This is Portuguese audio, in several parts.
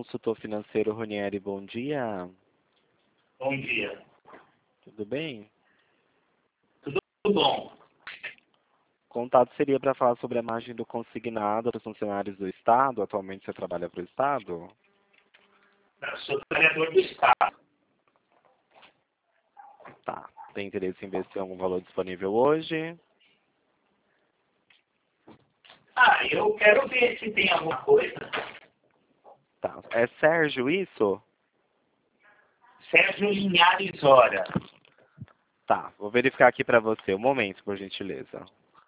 consultor financeiro Ronieri, bom dia. Bom dia. Tudo bem? Tudo bom? O contato seria para falar sobre a margem do consignado dos funcionários do Estado. Atualmente você trabalha para o Estado? Eu sou trabalhador do Estado. Tá. Tem interesse em ver se tem algum valor disponível hoje? Eu quero ver se tem alguma coisa. Tá. É Sérgio isso? Sérgio Linhares Hora. Tá. Vou verificar aqui para você. Um momento, por gentileza.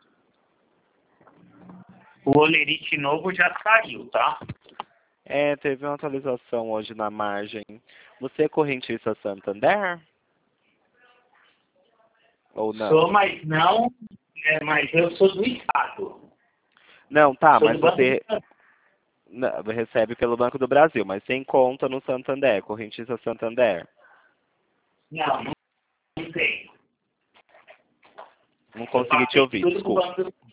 O Olerite novo já saiu, tá? Teve uma atualização hoje na margem. Você é correntista Santander? Ou não? Sou, mas não. Mas eu sou do Estado. Não, tá, Sou mas do Banco você do Brasil. recebe pelo Banco do Brasil, mas tem conta no Santander, correntista Santander. Não tem. Não consegui te ouvir, desculpa.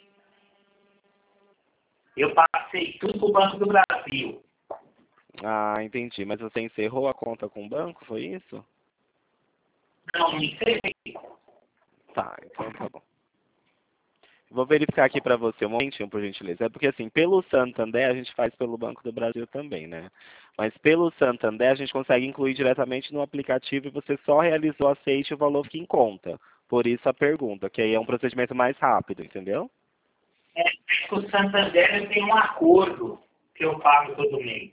Eu passei tudo pro Banco do Brasil. Ah, entendi. Mas você encerrou a conta com o banco, foi isso? Não encerrei. Tá, então tá bom. Vou verificar aqui para você um momentinho, por gentileza. É porque assim, pelo Santander a gente faz pelo Banco do Brasil também, né? Mas pelo Santander a gente consegue incluir diretamente no aplicativo e você só realizou o aceite e o valor fica em conta. Por isso a pergunta, que aí é um procedimento mais rápido, entendeu? Com o Santander eu tenho um acordo que eu pago todo mês.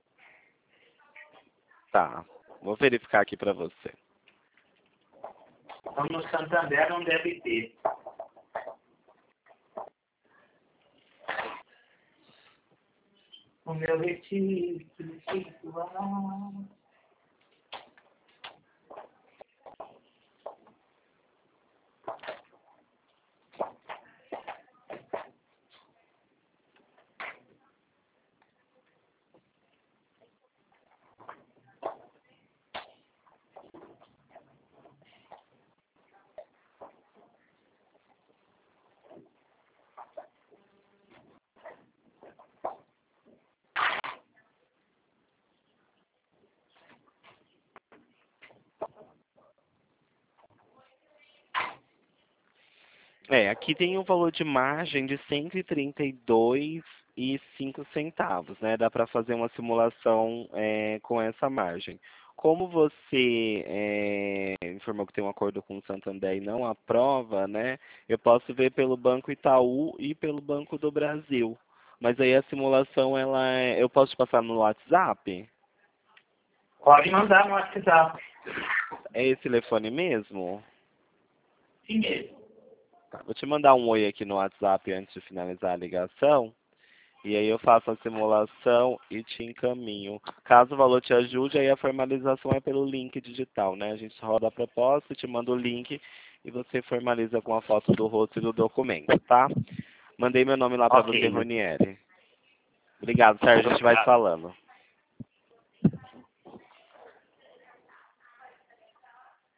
Tá, vou verificar aqui para você. Então no Santander não deve ter. O meu retiro. Aqui tem um valor de margem de 132,05, né? Dá para fazer uma simulação com essa margem. Como você informou que tem um acordo com o Santander e não aprova, né? Eu posso ver pelo Banco Itaú e pelo Banco do Brasil. Mas aí a simulação, eu posso te passar no WhatsApp? Pode mandar no WhatsApp. É esse telefone mesmo? Sim mesmo. Tá, vou te mandar um oi aqui no WhatsApp antes de finalizar a ligação. E aí eu faço a simulação e te encaminho. Caso o valor te ajude, aí a formalização é pelo link digital, né? A gente roda a proposta, te manda o link e você formaliza com a foto do rosto e do documento, tá? Mandei meu nome lá para você, Ok. Ronieri. Obrigado, Sérgio. A gente vai se falando.